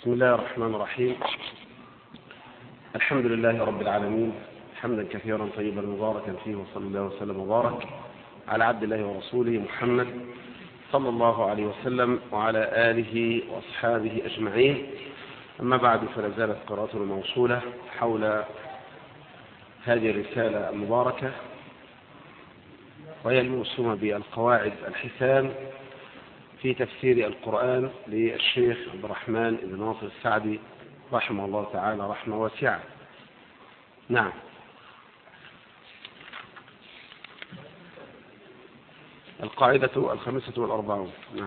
بسم الله الرحمن الرحيم. الحمد لله رب العالمين، حمدا كثيرا طيبا مباركا فيه، وصلى الله وسلم وبارك على عبد الله ورسوله محمد صلى الله عليه وسلم وعلى آله وأصحابه أجمعين. أما بعد، فلا زالت قراءتنا موصولة حول هذه الرسالة المباركة، وهي الموسومة بالقواعد الحسان في تفسير القرآن للشيخ عبد الرحمن بن ناصر السعدي رحمه الله تعالى رحمة واسعة. نعم. القاعدة 45. نعم.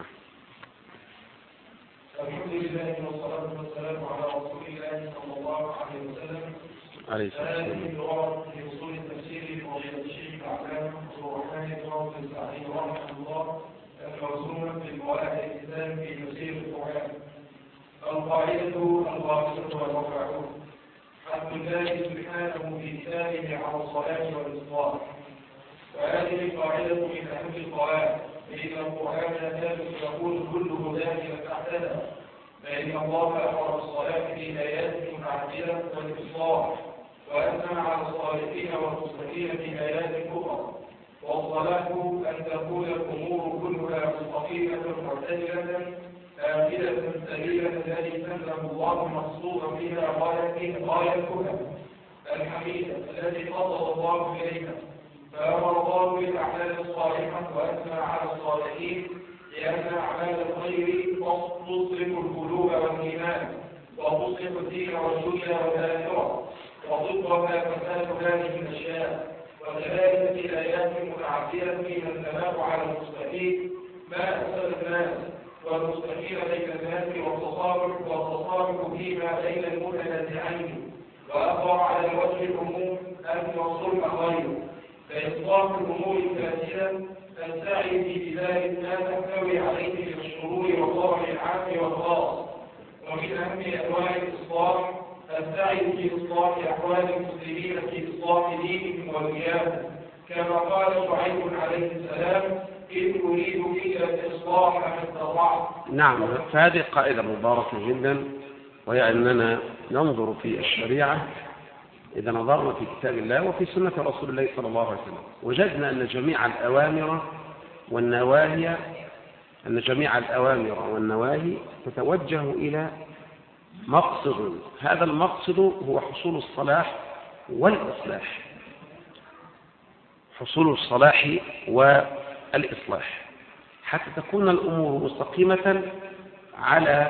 الحمد لله والصلاة والسلام على رسول الله صلى الله عليه وسلم. عليه الصلاة والسلام. في أصول التفسير وفي الشيخ الأعلام عبد الرحمن بن ناصر السعدي رحمه الله الموسومة في قواعد الإسلام في تفسير القرآن. القاعدة 45. حق الله سبحانه في كتابه على الصلاة والإصلاح. وهذه القاعدة من أهم القواعد، فإن القرآن لا يكون كله داخلا تحتها، فإن الله أمر بالصلاة في آيات متعددة والإصلاح، وأثنى على الصالحين والمصلحين في آيات أخرى. والصلاة أن تكون الأمور كلها مستقيمة معتدلة آمنة سبيلا التي تنزل الله مقصودا بها غايتها الحميدة التي قصد الله إليها. فأمر الله بالأعمال الصالحة وأثنى على الصالحين، لأن أعمال الخير تصلح القلوب والإيمان، وتصلح الدين والدنيا والآخرة، وضدها فساد هذه الأشياء. وكذلك في الآيات المتعددة فيها الثناء على المستقيم ما أفسد الناس، والمستقيم بين الناس والتصالح فيما بين المتنازعين، وأخبر على وجه العموم أن الصلح خير. فإصلاح الأمور الفاسدة السعي في ذلك ما تحتوي عليه من الشرور والضرر العام والخاص. ومن أهم أنواع الإصلاح السعي في إصلاح أحوال المسلمين في إصلاح دينهم ودنياهم، كما قال شعيب عليه السلام: إن أريد إلا الإصلاح ما استطعت. نعم، فهذه قاعدة مباركة جدا، وهي أننا ننظر في الشريعة إذا نظرنا في كتاب الله وفي سنة رسول الله صلى الله عليه وسلم، وجدنا أن جميع الأوامر والنواهي تتوجه إلى مقصد. هذا المقصد هو حصول الصلاح والإصلاح، حصول الصلاح والإصلاح، حتى تكون الأمور مستقيمة على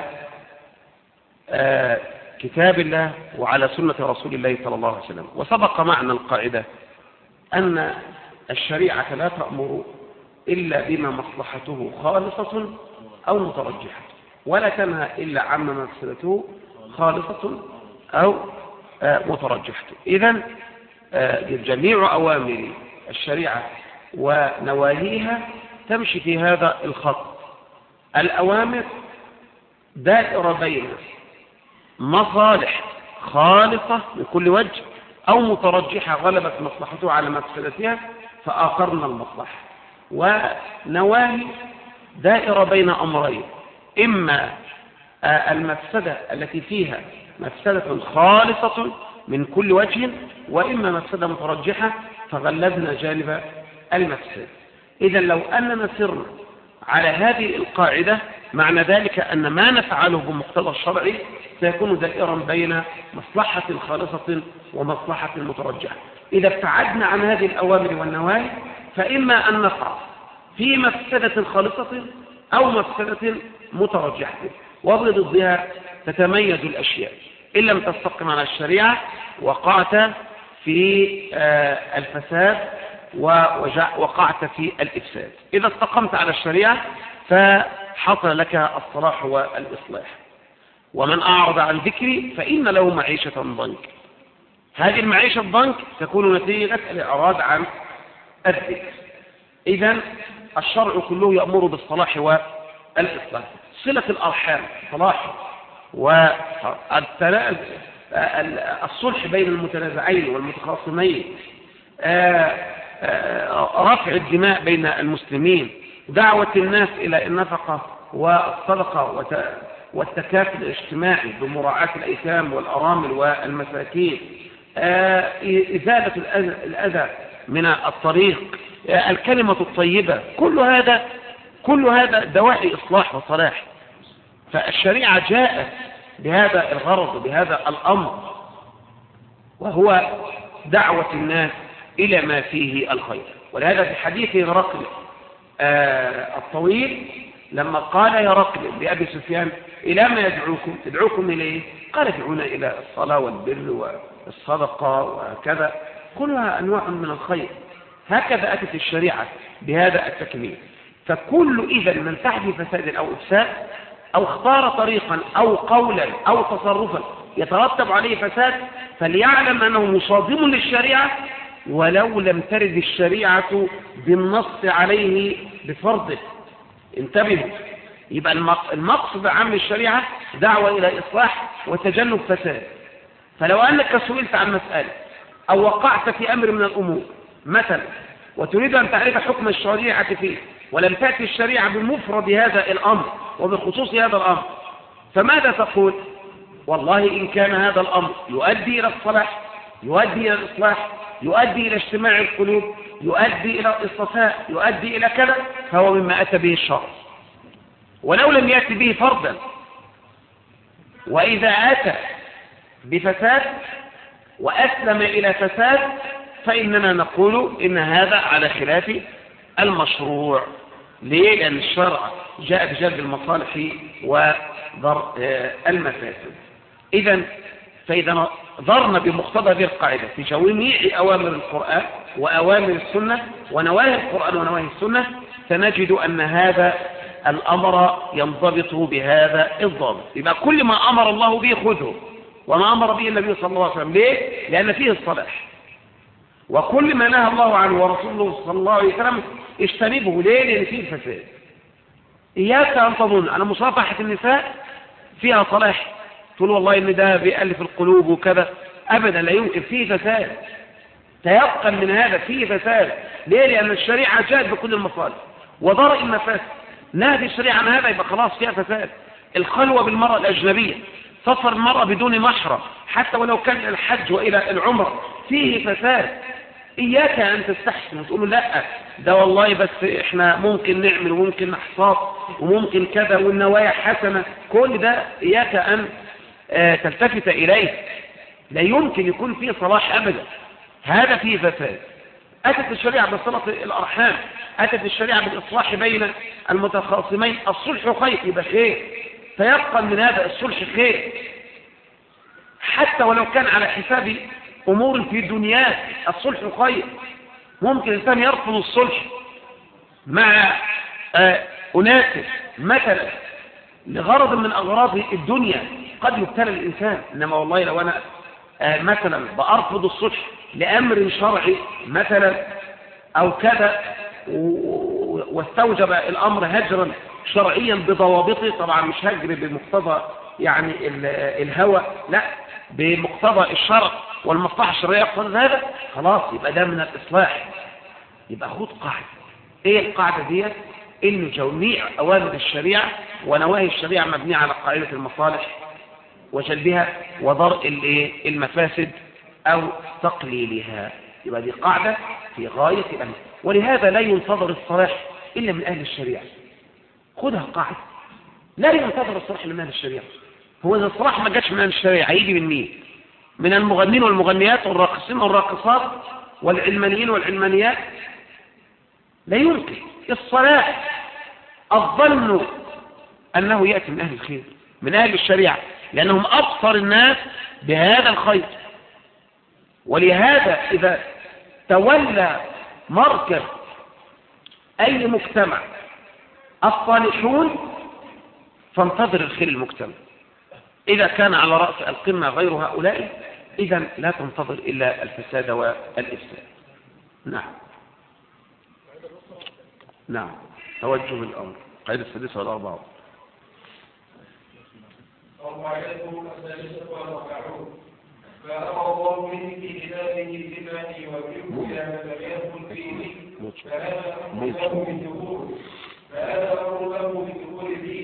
كتاب الله وعلى سنة رسول الله صلى الله عليه وسلم. وسبق معنى القاعدة أن الشريعة لا تأمر إلا بما مصلحته خالصة أو مترجحة، ولا تنهى إلا عما مفسدته خالصة أو مترجحة. إذن جميع أوامر الشريعة ونواهيها تمشي في هذا الخط. الأوامر دائرة بين مصالح خالصة من كل وجه أو مترجحة غلبت مصلحته على مفسدتها فآخرنا المصلحة، ونواهي دائرة بين أمرين: إما المفسدة التي فيها مفسدة خالصة من كل وجه، وإما مفسدة مترجحة فغلبنا جانب المفسدة. إذا لو أننا سرنا على هذه القاعدة معنى ذلك أن ما نفعله بمقتضى الشرع سيكون دائرا بين مصلحة خالصة ومصلحة مترجحة. إذا ابتعدنا عن هذه الأوامر والنواهي فإما أن نقع في مفسدة خالصة أو مفسدة مترجحة، وبضدها تتميز الأشياء. إن لم تستقم على الشريعة وقعت في الفساد ووقعت في الإفساد. إذا استقمت على الشريعة فحصل لك الصلاح والإصلاح. ومن أعرض عن ذكري فإن له معيشة ضنك. هذه المعيشة الضنك تكون نتيجة الإعراض عن الذكر. إذن الشرع كله يأمر بالصلاح والإصلاح. صلة الأرحام صلاح، والصلح بين المتنازعين والمتخاصمين، رفع الدماء بين المسلمين، دعوة الناس إلى النفقة والصدقة والتكافل الاجتماعي بمراعاة الأيتام والأرامل والمساكين، إزالة الأذى من الطريق، الكلمة الطيبة، كل هذا دواعي إصلاح وصلاح. فالشريعة جاءت بهذا الغرض وبهذا الأمر، وهو دعوة الناس إلى ما فيه الخير. ولهذا في حديث هرقل الطويل لما قال هرقل لأبي سفيان: إلى ما يدعوكم إليه؟ قال: يدعونا إلى الصلاة والبر والصدقة وكذا، كلها أنواع من الخير. هكذا أتت الشريعة بهذا التكميل. فكل إذا من فعل فساد أو إفساد أو اختار طريقا أو قولا أو تصرفا يترتب عليه فساد، فليعلم أنه مصادم للشريعة ولو لم ترد الشريعة بالنص عليه بفرضه. انتبهوا، يبقى المقصد عام الشريعة دعوة إلى إصلاح وتجنب فساد. فلو أنك سئلت عن مسألة أو وقعت في أمر من الأمور مثلا وتريد أن تعرف حكم الشريعة فيه، ولم تأتي الشريعة بمفرد هذا الأمر وبخصوص هذا الأمر، فماذا تقول؟ والله إن كان هذا الأمر يؤدي إلى الصلاح، يؤدي إلى الإصلاح، يؤدي إلى اجتماع القلوب، يؤدي إلى الصفاء، يؤدي إلى كذا، فهو مما أتى به الشرع. ولو لم يأتي به فردا، وإذا أتى بفساد وأسلم إلى فساد فإننا نقول إن هذا على خلاف المشروع. ليه؟ لأن الشرع جاء بجلب المصالح وضر المفاسد. فإذا نظرنا بمقتضى هذه القاعدة في جميع أوامر القرآن وأوامر السنة ونواهي القرآن ونواهي السنة، سنجد أن هذا الأمر ينضبط بهذا الضابط. يبقى كل ما أمر الله به خذه، وما أمر به النبي صلى الله عليه وسلم. ليه؟ لأن فيه الصلاح. وكل ما نهى الله عنه ورسوله صلى الله عليه وسلم اجتنبه. ليه؟ لأن فيه الفساد. إياك أن تظن أن مصافحة النساء فيها صلاح، تقول والله إن ده بيألف القلوب وكذا، أبدا لا يمكن، فيه فساد. تيقن من هذا، فيه فساد. ليه؟ لأن الشريعة جاءت بكل المصالح وضرء المفاسد. نهي الشريعة عن هذا يبقى خلاص فيها فساد. الخلوة بالمرأة الأجنبية، سفر المرأة بدون محرم حتى ولو كان إلى الحج وإلى العمرة، فيه فساد. إياك أن تستحسن وتقول لا ده والله بس إحنا ممكن نعمل وممكن نحصاد وممكن كذا والنوايا حسنة، كل ده إياك أن تلتفت إليه. لا يمكن يكون فيه صلاح أبدا، هذا فيه فساد. أتت الشريعة بصلة الأرحام، أتت الشريعة بالإصلاح بين المتخاصمين، الصلح خير، يبقى خير. فيقن من هذا الصلح خير حتى ولو كان على حساب أمور في دنياه، الصلح خير. ممكن الإنسان يرفض الصلح مع أناس مثلا لغرض من أغراض الدنيا، قد يبتلى الإنسان. إنما والله لو أنا مثلا بأرفض الصلح لأمر شرعي مثلا أو كذا، واستوجب الأمر هجرا شرعيا بضوابطه، طبعا مش هجر بمقتضى يعني الهوى، لا، بمقتضى الشرع والمصلحة الشرعية يقتضي هذا، خلاص يبقى ده من الإصلاح. يبقى خد قاعدة. ايه القاعدة دي؟ إن جميع أوامر الشريعة ونواهي الشريعة مبنية على قاعدة المصالح وجلبها وضرء المفاسد أو تقليلها. يبقى دي قاعدة في غاية الأمر. ولهذا لا ينتظر الصلاح إلا من أهل الشريعة. خدها قاعدة، لا ينتظر الصلاح إلا من أهل الشريعة. هو إذا الصلاح ما جاش من أهل الشريعة هيجي من مين؟ من المغنين والمغنيات والراقصين والراقصات والعلمانيين والعلمانيات؟ لا يمكن. الصلاح الظن أنه يأتي من أهل الخير، من أهل الشريعة، لأنهم أبصر الناس بهذا الخير. ولهذا إذا تولى مركز أي مجتمع الصالحون فانتظر الخير المجتمع. إذا كان على رأس القمة غير هؤلاء، إذا لا تنتظر إلا الفساد والإفساد. نعم. توجه الأمر. قاعدة السادسة والأربعة. القاعدة السادسة والأربعون: فأمر الله به في كتابه بما يوفقه إلى ما لم يدخل فيه، فهذا أمر له بالدخول فيه،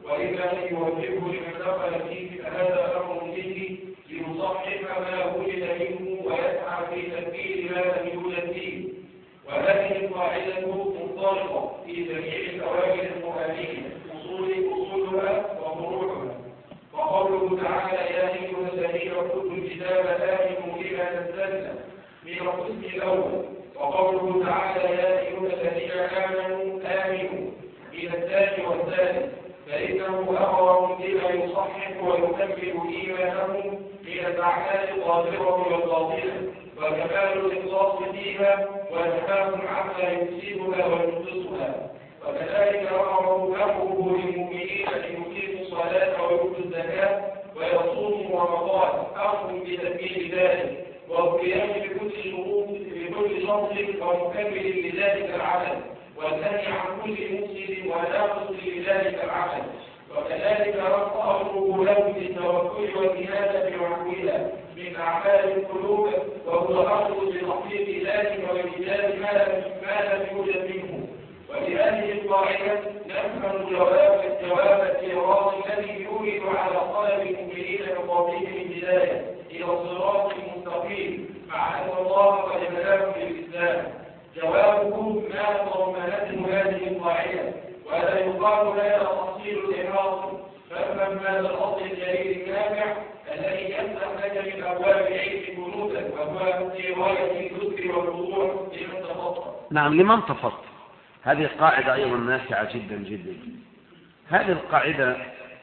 وإذا لم يوفقه لمن دخل فيه فهذا أمر فيه ليصحح ما وجد منه ويسعى في تكبير ما لم يوجد فيه. وهذه القاعدة منطلقة في جميع الأوامر القرآنية أصولها وفروعها. وقوله تعالى يا أيها الذين أوتوا الكتاب آمنوا بما نزلنا من القسم الأول. وقوله تعالى يا أيها الذين آمنوا من الثاني والثالث، فإنه أمر بما يصحح ويكمل إيمانهم من الأعمال الظاهرة والباطنة، وكمال الإخلاص فيها ونهاهم عما يفسدها وينقصها. وكذلك أمره للمؤمنين أن يقيموا الصلاة ويؤتوا الزكاة ويصوموا رمضان، أمر بتكميل ذلك والقيام بكل شرط ومكمل لذلك العمل، والنهي عن كل مفسد وناقص لذلك العمل. وكذلك أمره له بالتوكل والإنابة ونحوها من أعمال القلوب، وهو الأمر بتحقيق ذلك وإيجاد ما لم يوجد منه. وبهذه القاعدة نفهم جواب الاعتراض الذي يورد على طلب المؤمنين بقوله الهداية إلى الصراط المستقيم مع أن الله قد هداهم للإسلام. جوابه ما ضمنته هذه القاعدة، ولا يقال لنا تفصيل الإحراط. فافهم هذا الأصل الجليل النافع الذي يفتح لك من أبواب العلم جنودا، وهو في غاية الذكر والوضوح لمن تفضل. نعم، لمن تفضل. هذه قاعدة أيضا نافعة جدا جدا. هذه القاعدة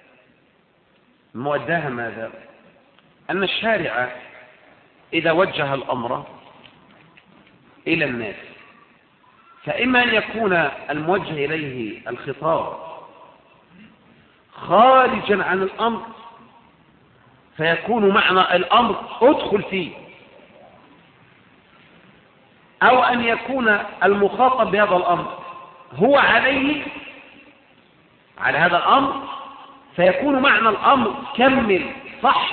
موداها ماذا؟ أن الشارع إذا وجه الأمر إلى الناس، فإما أن يكون الموجه إليه الخطاب خارجا عن الأمر فيكون معنى الأمر ادخل فيه، أو أن يكون المخاطب بهذا الأمر هو عليه على هذا الأمر فيكون معنى الأمر كمل صح.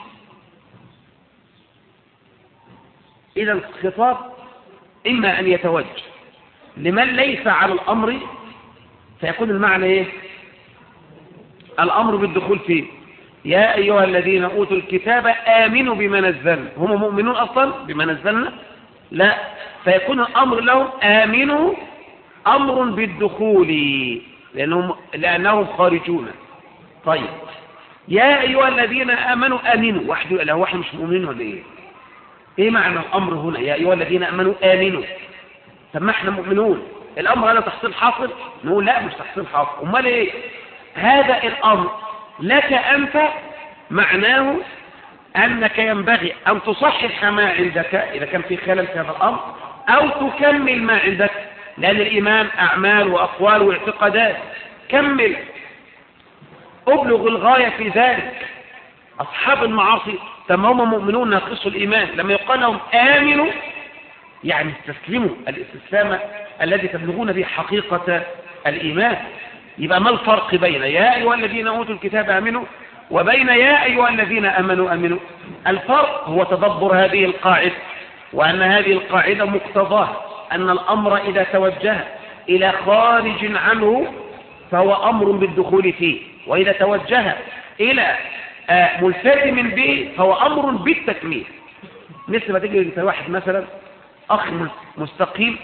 إذا الخطاب إما أن يتوجه لمن ليس على الأمر فيكون المعنى إيه؟ الأمر بالدخول فيه. يا أيها الذين أوتوا الكتاب آمنوا بما نزلنا. هم مؤمنون أصلا بما نزلنا؟ لا، فيكون الأمر لهم آمنوا أمر بالدخول لأنهم خارجون. طيب يا أيها الذين آمنوا آمنوا وحده، لا واحد مش مؤمنين ولا إيه؟ إيه معنى الأمر هنا؟ يا أيها الذين آمنوا آمنوا. طب ما احنا مؤمنون، الأمر هذا تحصيل حاصل؟ نقول لا مش تحصيل حاصل. أمال إيه؟ هذا الأمر لك أنت معناه أنك ينبغي أن تصحح ما عندك إذا كان في خلل في هذا الأمر، أو تكمل ما عندك، لأن الإيمان أعمال وأقوال واعتقادات. كمل، أبلغ الغاية في ذلك. أصحاب المعاصي تمام مؤمنون ناقصوا الإيمان، لما يقال لهم آمنوا يعني استسلموا الاستسلام الذي تبلغون به حقيقة الإيمان. يبقى ما الفرق بين يا أيها الذين أوتوا الكتاب آمنوا وبين يا أيها الذين آمنوا آمنوا؟ الفرق هو تدبر هذه القاعدة، وأن هذه القاعدة مقتضاها أن الأمر إذا توجه إلى خارج عنه فهو أمر بالدخول فيه، وإذا توجه إلى ملتزم به فهو أمر بالتكميل. مثل ما تجي انت واحد مثلا أخ مستقيم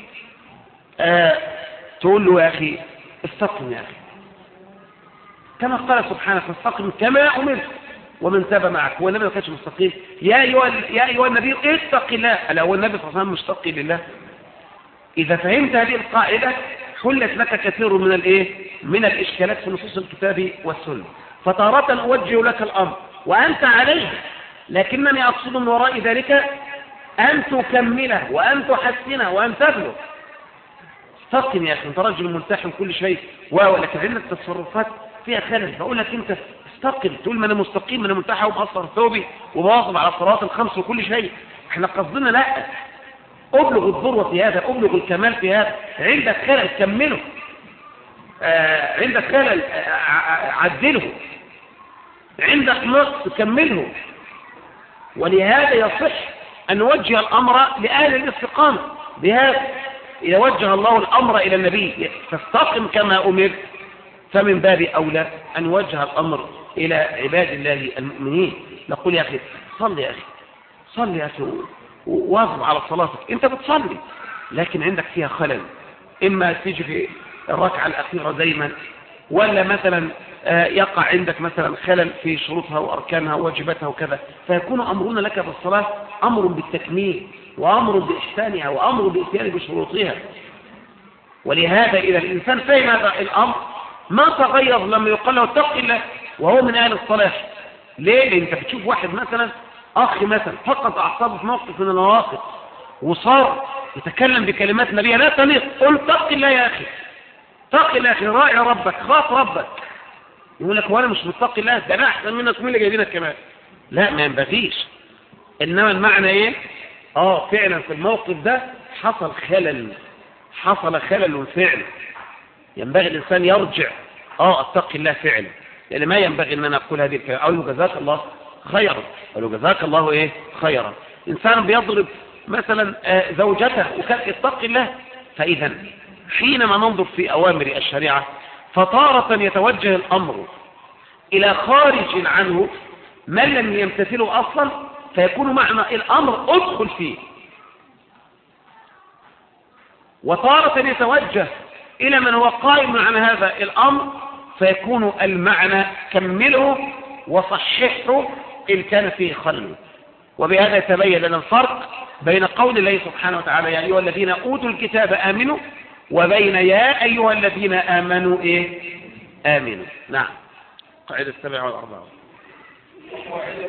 تقول له يا أخي استقم يا أخي، كما قال سبحانه فاستقم كما أمرت ومن تاب معك. هو النبي ما كانش مستقيم؟ يا أيها النبي اتق الله. ألا هو النبي صلى الله عليه وسلم مستقي لله؟ إذا فهمت هذه القاعدة حلت لك كثير من الإشكالات في نصوص الكتاب والسنة. فتارة أوجه لك الأمر وأنت عليه، لكنني أقصد من وراء ذلك أن تكمله وأن تحسنه وأن تبلغ. استقم يا أخي، أنت رجل ملتحم كل شيء، ولكن عندك تصرفات فيها خلل، بقول لك أنت استقم. تقول ما أنا مستقيم، ما أنا ملتحم ومقصر ثوبي ومواظب على الصلوات الخمس وكل شيء. احنا قصدنا لا، أبلغ الذروة في هذا، أبلغ الكمال في هذا. عندك خلل كمله، عندك خلل عدله، عندك نقص كمله. ولهذا يصح أن نوجه الأمر لأهل الاستقامة بهذا. إذا وجه الله الأمر إلى النبي فاستقم كما أمر، فمن باب أولى أن يوجه الأمر إلى عباد الله المؤمنين. نقول يا أخي صل يا أخي، صل يا أخي واظب على صلاتك، أنت بتصلي لكن عندك فيها خلل، إما تيجي في الركعة الأخيرة دايما، ولا مثلا يقع عندك مثلا خلل في شروطها وأركانها وواجباتها وكذا، فيكون أمرنا لك بالصلاة أمر بالتكميل وأمر بإحسانها وأمر بإتيان بشروطها. ولهذا إذا الإنسان فهم هذا الأمر ما تغير لما يقال له اتق الله وهو من أهل الصلاح. ليه؟ لأن أنت بتشوف واحد مثلا أخ مثلا فقد أعصابه في موقف من المواقف وصار يتكلم بكلمات نبيه لا تليق، قل اتق الله يا أخي، اتق الله يا أخي، راعي ربك، خاف ربك. يقول لك وانا مش متقي الله، ده انا احسن منك، مين اللي جايبينك كمان؟ لا، ما ينبغيش. انما المعنى ايه؟ فعلا في الموقف ده حصل خلل فعلا، ينبغي الانسان يرجع اتقي الله فعلا، لان ما ينبغي ان انا اقول هذه الكلمه او جزاك الله خيرا، او جزاك الله خيرا. انسان بيضرب مثلا زوجته وكان اتقي الله. فاذا حينما ننظر في اوامر الشريعه فطارة يتوجه الأمر إلى خارج عنه من لم يمتثله أصلا، فيكون معنى الأمر أدخل فيه، وطارة يتوجه إلى من هو قائم عن هذا الأمر فيكون المعنى كمله وصححه إن كان فيه خلل. وبهذا يتبين لنا الفرق بين قول الله سبحانه وتعالى يا أيها الذين أوتوا الكتاب آمنوا، وبين يا أيها الذين آمنوا آمنوا. نعم. قاعدة 47. القاعدة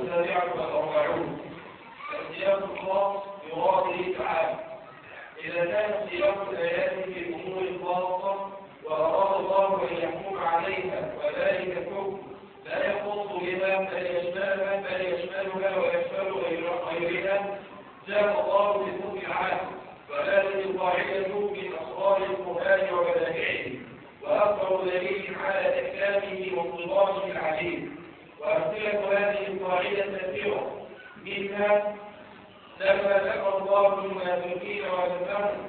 47 السياق الخاص بمراده تعالى. إذا كان سياق الآيات في أمور خاصة وأراد الله أن يحكم عليها وذلك الحكم لا يخص بها بل يشملها ويشمل غيرها، جاء الله بالحكم العام. وهذه القاعدة من أسرار القرآن وبدائعه، وأكبر دليل على إحكامه وانضباطه العليم. وأمثلة هذه القاعدة كثيرة، منها لما ذكر الله المنافقين وذمهم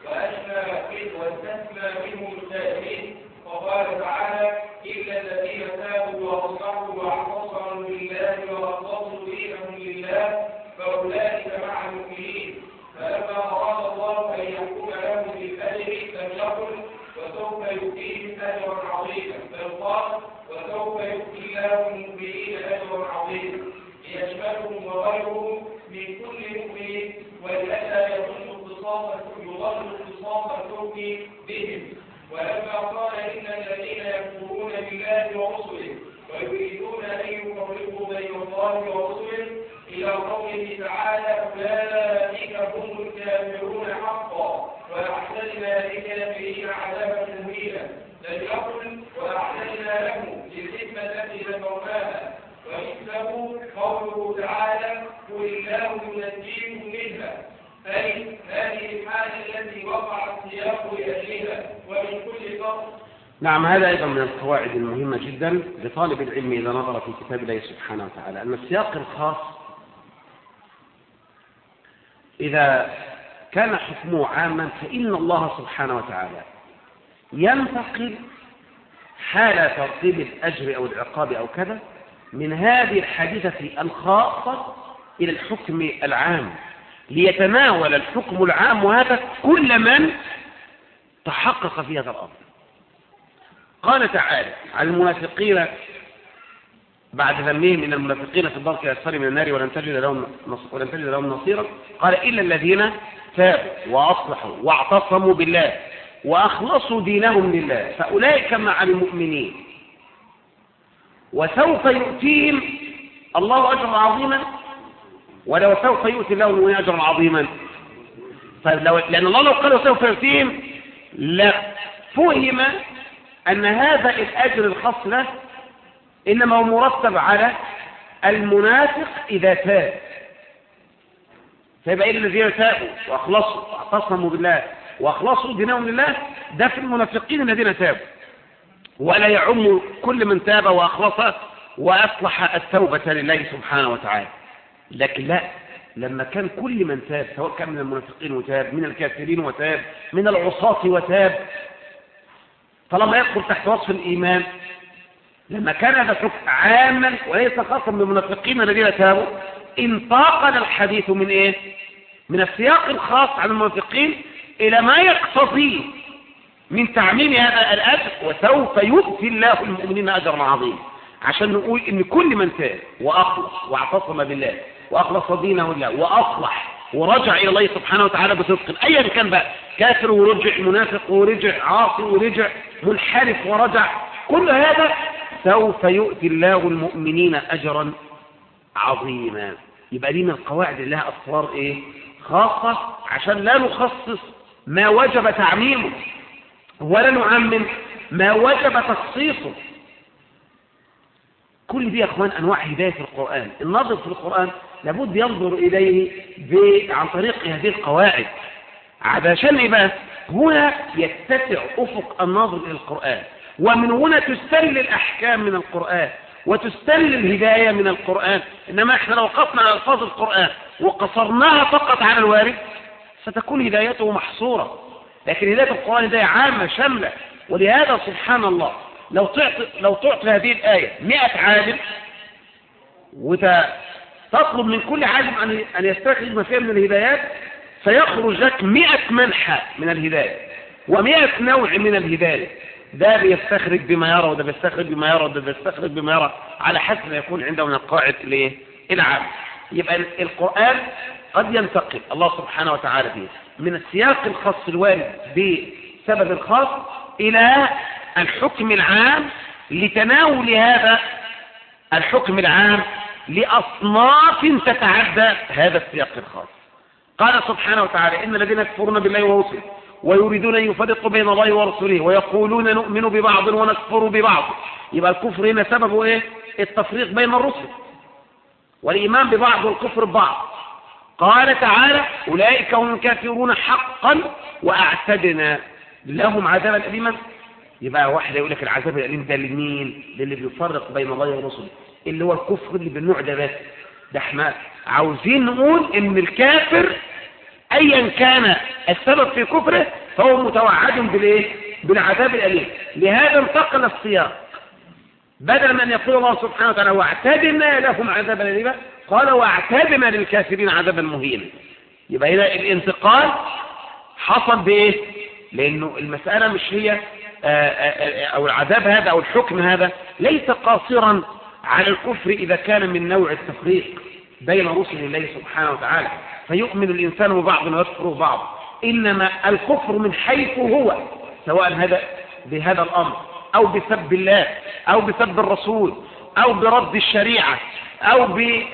واستثنى منهم التائبين فقال تعالى إلا الذين تابوا وأصلحوا واعتصموا بالله وأخلصوا دينهم لله فأولئك مع المؤمنين. فلما أراد الله أن يحكم لهم بالأجر لم يقل وسوف يؤتيهم أجرا عظيما، بل قال وسوف يؤتي الله المؤمنين أجرا عظيما ليشملهم وغيرهم من كل مؤمن، ولئلا يظن اختصاص الحكم بهم. ولما قال إن الذين يكفرون بالله ورسله ويريدون أن يفرقوا بين الله ورسله إلى قوله تعالى أولئك هم الكافرون حقا وأعتدنا للكافرين عذابا مهينا، لم يقل وأعتدنا لهم للحكمة التي ذكرناها. ومثله قوله تعالى قل الله ينجيكم منها، أي هذه الحالة التي وقع السياق لأجلها ومن كل فصل. نعم، هذا أيضا من القواعد المهمة جدا لطالب العلم إذا نظر في كتاب الله سبحانه وتعالى، أن السياق الخاص إذا كان حكمه عاما فإن الله سبحانه وتعالى ينتقل حال ترتيب الأجر أو العقاب أو كذا من هذه الحادثة الخاصة إلى الحكم العام، ليتناول الحكم العام وهذا كل من تحقق في هذا الأمر. قال تعالى عن المنافقين بعد ذمهم من المنافقين في الدرك الأسفل من النار ولن تجد لهم نصيرا، قال إلا الذين تابوا وأصلحوا واعتصموا بالله وأخلصوا دينهم لله فأولئك مع المؤمنين وسوف يؤتيهم الله أجرا عظيما. ولو سوف يؤتي الله المؤمنين أجرا عظيما، لأن الله لو قال سوف يؤتيهم لفهم أن هذا الأجر الخاص له إنما هو مرتب على المنافق إذا تاب، فيبقى إلا الذين تابوا وأخلصوا واعتصموا بالله وأخلصوا دينهم لله، ده في المنافقين الذين تابوا، ولا يعم كل من تاب وأخلص وأصلح التوبة لله سبحانه وتعالى. لكن لا، لما كان كل من تاب سواء كان من المنافقين وتاب، من الكافرين وتاب، من العصاة وتاب، طالما يدخل تحت وصف الإيمان، لما كان هذا الحكم عاما وليس خاصا بالمنافقين الذين تابوا، انتقل الحديث من إيه؟ من السياق الخاص عن المنافقين إلى ما يقتضيه من تعميم هذا الأجر، وسوف يؤتي الله المؤمنين أجرا عظيما، عشان نقول إن كل من تاب وأخلص واعتصم بالله وأخلص دينه لله وأصلح ورجع إلى الله سبحانه وتعالى بصدق، أيا كان بقى كافر ورجع، منافق ورجع، عاصي ورجع، منحرف ورجع، كل هذا سوف يؤتي الله المؤمنين أجرا عظيما. يبقى دي من القواعد اللي لها أسرار إيه؟ خاصة، عشان لا نخصص ما وجب تعميمه ولا نعمم ما وجب تخصيصه. كل دي يا اخوان انواع هدايه في القران. الناظر في القران لابد ينظر اليه عن طريق هذه القواعد، علشان ايه بقى؟ هنا يتسع افق الناظر الى القران، ومن هنا تستل الاحكام من القران وتستل الهدايه من القران. انما احنا لو وقفنا على الفاظ القران وقصرناها فقط على الوارد ستكون هدايته محصوره، لكن هدايه القران هدايه عامه شامله. ولهذا سبحان الله لو تعطي هذه الآية 100 عالم وتطلب من كل عالم أن يستخرج ما فيها من الهدايات، سيخرج لك 100 منحى من الهداية و100 نوع من الهداية. ده بيستخرج بما يرى وده بيستخرج بما يرى وده بيستخرج بما يرى، على حسب ما يكون عنده من القواعد العامة. يبقى القرآن قد ينتقل الله سبحانه وتعالى به من السياق الخاص الوارد بسبب الخاص إلى الحكم العام لتناول هذا الحكم العام لأصناف تتعدى هذا السياق الخاص. قال سبحانه وتعالى: إن الذين يكفرون بالله ورسله ويريدون أن يفرقوا بين الله ورسوله ويقولون نؤمن ببعض ونكفر ببعض. يبقى الكفر هنا سببه إيه؟ التفريق بين الرسل، والإيمان ببعض والكفر ببعض. قال تعالى: أولئك هم الكافرون حقا وأعتدنا لهم عذابا أليما. يبقى واحد يقول لك العذاب الأليم ده لمين؟ للي بيفرق بين الله ورسله، اللي هو الكفر اللي بالنوع ده. بس ده احنا عاوزين نقول ان الكافر ايا كان السبب في كفره فهو متوعد بالايه؟ بالعذاب الأليم. لهذا انتقل السياق، بدل من ان يقول الله سبحانه وتعالى: واعتدنا لهم عذابا أليما، قال: واعتدنا للكافرين عذابا مهينا. يبقى هنا الانتقال حصل بايه؟ لانه المسألة مش هي أو العذاب هذا أو الحكم هذا ليس قاصرا على الكفر إذا كان من نوع التفريق بين رسل الله سبحانه وتعالى فيؤمن الإنسان ببعض ويكفر ببعض، إنما الكفر من حيث هو، سواء هذا بهذا الأمر أو بسب الله أو بسب الرسول أو برد الشريعة أو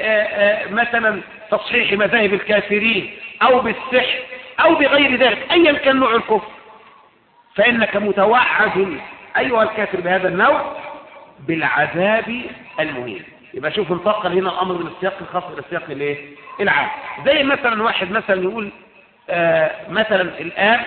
بمثلا تصحيح مذاهب الكافرين أو بالسحر أو بغير ذلك، أيا كان نوع الكفر، فإنك متوعد أيها الكافر بهذا النوع بالعذاب المهين. يبقى شوف انتقل هنا الأمر من السياق الخاص إلى السياق العام. زي مثلا واحد مثلا يقول مثلا الآن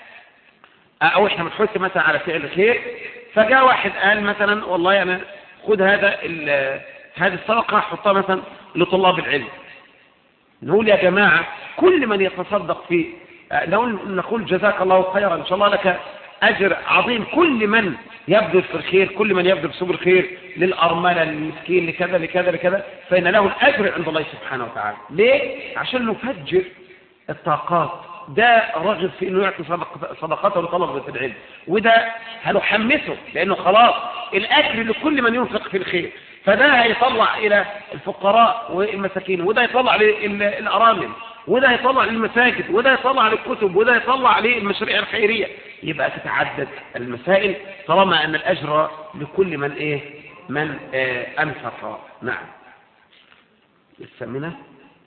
أو إحنا بنحث مثلا على فعل الخير، فجاء واحد قال مثلا: والله أنا خد هذه الصدقة حطها مثلا لطلاب العلم. نقول: يا جماعة كل من يتصدق فيه نقول جزاك الله خيرا، إن شاء الله لك أجر عظيم. كل من يبذل في الخير، كل من يبذل في سبل الخير للأرملة للمسكين لكذا لكذا لكذا، فإن له الأجر عند الله سبحانه وتعالى. ليه؟ عشان نفجر الطاقات. ده راغب في إنه يعطي صدقاته لطلبة العلم، وده هنحمسه لأنه خلاص الأجر لكل من ينفق في الخير، فده هيطلع إلى الفقراء والمساكين، وده يطلع للأرامل، وده يطلع للمساجد، وده يطلع للكتب، وده يطلع للمشاريع الخيرية. يبقى تتعدد المسائل طالما أن الأجر لكل من أنفق. نعم. الثامنة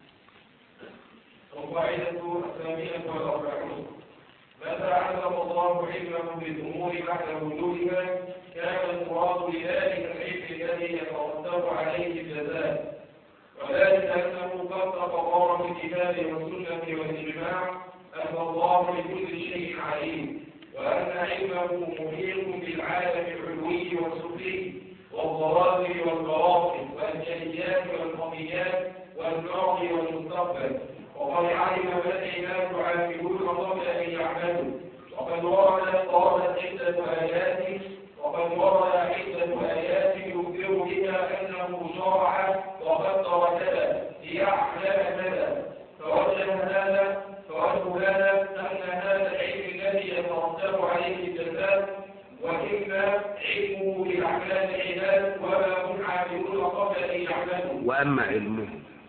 القاعدة الثامنة والأربعون: متى علم الله علمه بالأمور بعد وجودها كان المراد بذلك العلم الذي يترتب عليه الجزاء، وذلك أنه قد تقرر في الكتاب والسنة والإجماع أن الله بكل شيء عليم، وأن علمه محيط بالعالم العلوي والسفلي والظواهر والبواطن والجليات والخفيات والماضي والمستقبل، وقد علم متى لا تعاملون قبل أن يعملوا، وقد وقد وردت عدة آيات يخبر بها أنه شرع وقدر كذا ليعلم كذا، فوجه هذا أن هذا العلم الذي يترتب عليه الجزاء وإما علمه بأعمال العباد وما هم عاملون قبل أن يعملوا، وأما علمه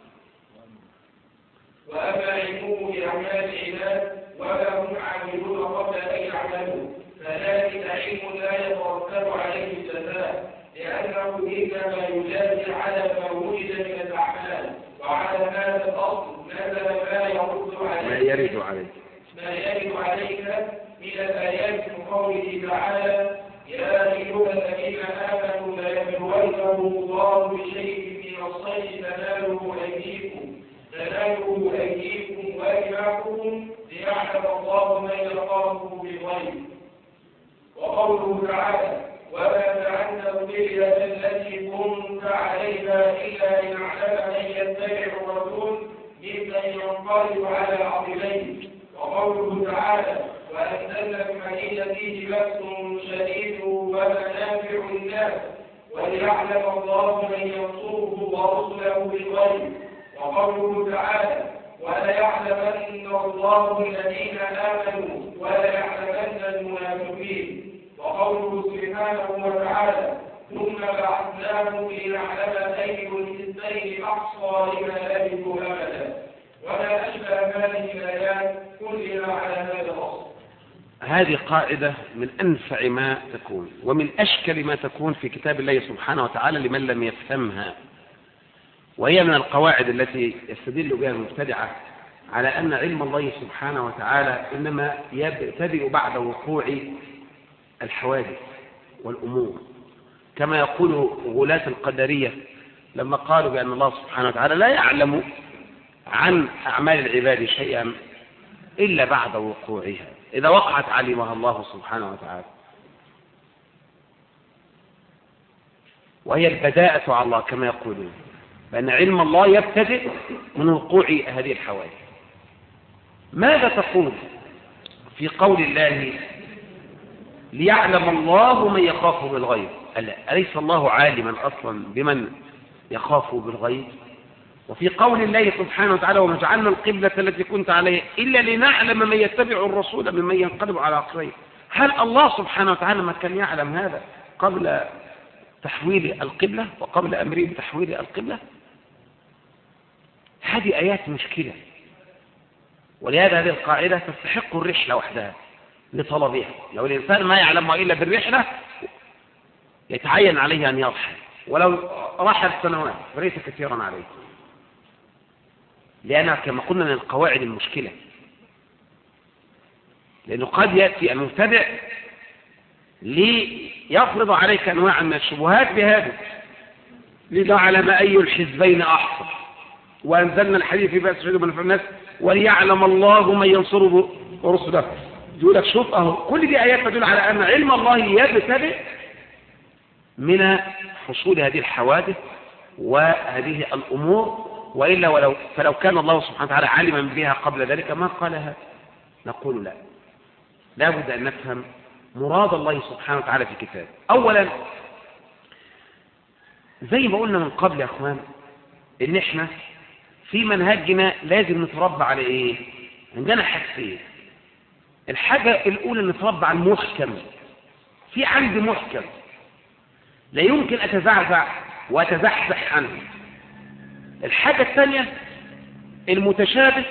بأعمال العباد وما هم عاملون قبل أن يعملوا، فذلك علم لا يترتب عليه الجزاء، لأنه إنما يجازي على ما وجد من الأعمال، وعلى هذا الأصل نزل ما يرد عليك من الآيات من قوله تعالى: يا أيها الذين آمنوا ليبلونكم الله بشيء من الصيد تناله أيديكم وأرجلكم ليعلم الله من يخافه بالغيب. وقوله تعالى: وما جعلنا القبلة التي كنت عليها إلا لنعلم من يتبع الرسول ممن ينقلب على عقبيه. وقوله تعالى: وأنزلنا الحديد فيه بأس شديد ومنافع للناس وليعلم الله من ينصره ورسله بالغيب. وقوله تعالى: وليعلمن الله الذين آمنوا وليعلمن المنافقين. وقوله سبحانه وتعالى: ثم بعثناهم لنعلم أي الحزبين أحصى لما لبثوا أمدا. ولا أشبه هذه الآيات كلها على هذا الأصل. هذه قاعدة من أنفع ما تكون ومن أشكل ما تكون في كتاب الله سبحانه وتعالى لمن لم يفهمها، وهي من القواعد التي يستدل بها المبتدعة على أن علم الله سبحانه وتعالى إنما يبتدئ بعد وقوع الحوادث والأمور، كما يقول غلاة القدرية لما قالوا بأن الله سبحانه وتعالى لا يعلم عن أعمال العباد شيئا إلا بعد وقوعها، إذا وقعت علمها الله سبحانه وتعالى. وهي البداءة على الله كما يقولون، بأن علم الله يبتدئ من وقوع هذه الحوادث. ماذا تقول في قول الله: ليعلم الله من يخافه بالغيب؟ أليس الله عالما أصلا بمن يخافه بالغيب؟ وفي قول الله سبحانه وتعالى: وما جعلنا القبلة التي كنت عليها إلا لنعلم من يتبع الرسول ممن ينقلب على عقبيه. هل الله سبحانه وتعالى ما كان يعلم هذا قبل تحويل القبلة وقبل أمره بتحويل القبلة؟ هذه آيات مشكلة، ولهذا هذه القاعدة تستحق الرحلة وحدها لطلبها. لو الإنسان ما يعلمها إلا بالرحلة يتعين عليه أن يرحل، ولو رحل سنوات فليس كثيرا عليه، لأنها كما قلنا من القواعد المشكلة. لأنه قد يأتي المبتدع ليفرض عليك أنواع من الشبهات بهذا: لنعلم أي الحزبين أحصى، وأنزلنا الحديث في بأس شديد ومنافع الناس وليعلم الله من ينصره ورسله. يقول لك شوف أهو، كل دي آيات تدل على أن علم الله يبتدئ من حصول هذه الحوادث وهذه الأمور، وإلا فلو كان الله سبحانه وتعالى عالما بها قبل ذلك ما قالها. نقول لا بد أن نفهم مراد الله سبحانه وتعالى في كتابه. أولا، زي ما قلنا من قبل يا أخوان، إن إحنا في منهجنا لازم نتربى على إيه؟ عندنا حاجتين. الحاجة الأولى نتربى على المحكم، في عندي محكم لا يمكن أتزعزع وأتزحزح عنه. الحاجة الثانية المتشابه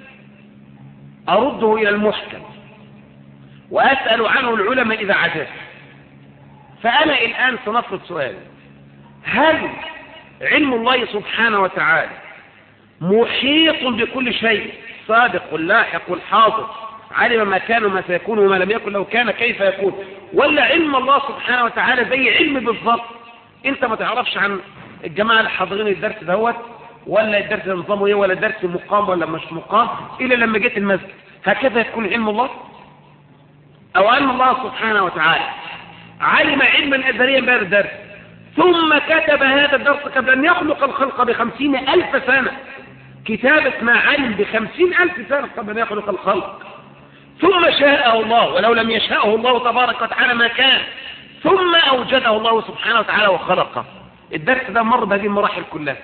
أرده إلى المحكم وأسأل عنه العلماء إذا عجز. فأنا الآن سنفرض سؤال: هل علم الله سبحانه وتعالى محيط بكل شيء، سابق لاحق حاضر، علم ما كان وما سيكون وما لم يكن لو كان كيف يكون؟ ولا علم الله سبحانه وتعالى زي علم بالضبط، انت ما تعرفش عن الجماعة اللي حاضرين الدرس دوت ولا الدرس ده نظامه ايه ولا الدرس مقام ولا مش مقام الا لما جيت المسجد؟ هكذا يكون علم الله؟ او ان الله سبحانه وتعالى علم علما ازليا بهذا الدرس ثم كتب هذا الدرس قبل ان يخلق الخلق ب50,000 سنة، كتابة ما علم ب50,000 سنة قبل ان يخلق الخلق، ثم شاءه الله، ولو لم يشاءه الله تبارك وتعالى ما كان، ثم أوجده الله سبحانه وتعالى وخلقه. الدرس ده مر بهذه المراحل كلها.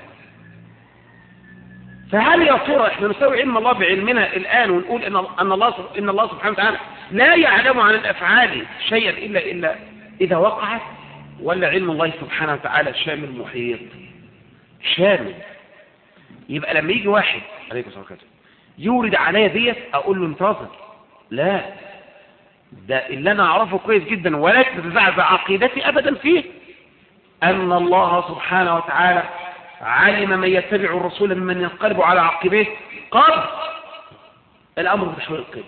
فهل يا ترى احنا نساوي علم الله بعلمنا الآن ونقول إن الله سبحانه وتعالى لا يعلم عن الأفعال شيئا إلا إذا وقعت؟ ولا علم الله سبحانه وتعالى شامل محيط شامل؟ يبقى لما يجي واحد عليكم السلام عليكم يورد عليا ديت أقول له انتظر، لا، ده اللي أنا أعرفه كويس جدا ولا تتزعزع عقيدتي أبدا فيه، أن الله سبحانه وتعالى علم من يتبع الرسول ممن ينقلب على عقبيه قبل الأمر بتحويل القبل.